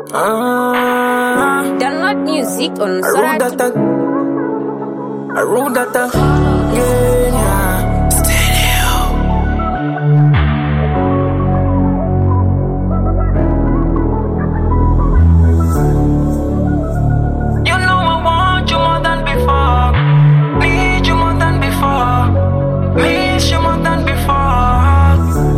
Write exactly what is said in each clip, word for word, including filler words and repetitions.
Ah, Download music on I wrote that, that. I wrote that, that. Yeah, yeah. Stereo. You know I want you more than before. Need you more than before. Miss you more than before.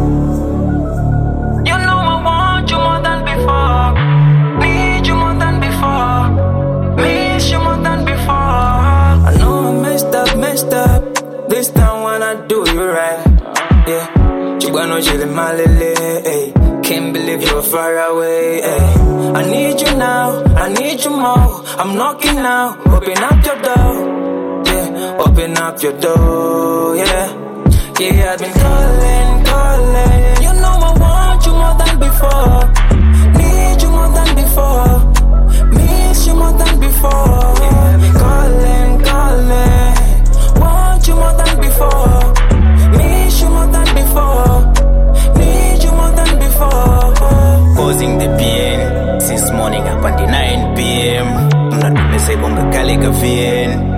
You know I want you more than before. Need you more than before. Miss you more than before. I know I messed up, messed up. This time when I do you right, yeah. Chibano chile malele, ay. Can't believe you're far away, ay. I need you now, I need you more. I'm knocking now, open up your door, yeah. Open up your door, yeah. Yeah, I've been calling, calling. You know I want you more than before. Need you more than before. Miss you more than before. Yeah, I've been calling, calling. Want you more than before. Miss you more than before. Need you more than before. Causing the pain since morning up until nine p.m. Not to say bonga kalega vien.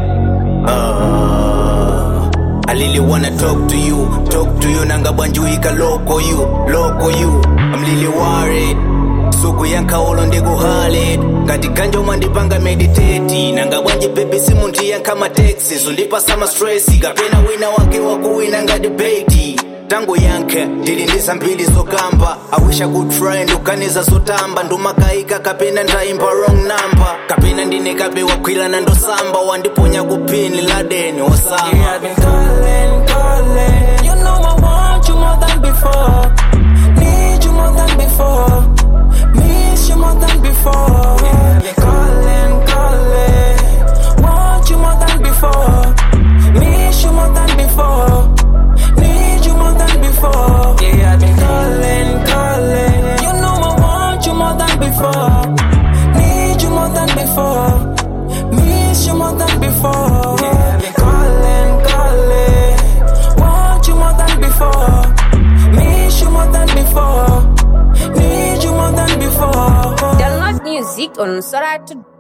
Uh, I really wanna talk to you, talk to you. Nanga banjuika loco you, loco you. I'm really worried. Suku yanka olo ndego halid. Kati kanjo mandipanga meditate. Nanga wanji baby simunti yanka ma Texas. Undipa sama stressi. Kapena wina wake waku wina nga debate. Tango yanke, dili ndisa mbili zokamba. I wish I could try ndukaniza zotamba. Ndumakaika kapena ndaimba wrong number. Kapena ndine kabe wakwila na ndo samba. Wandiponya kupini ladeni wasama. Yeah, I've been calling, calling. You know I want you more than before. Need you more than before. Miss you more than before. Yeah, I've been calling, calling. Want you more than before. Miss you more than before. Need you more than before. Yeah, I've been calling, calling. You know I want you more than before. Need you more than before. Miss you more than before. Yeah, I've been calling, calling. Want you more than before. Miss you more than before. Need you more than before. Download music on Soratu.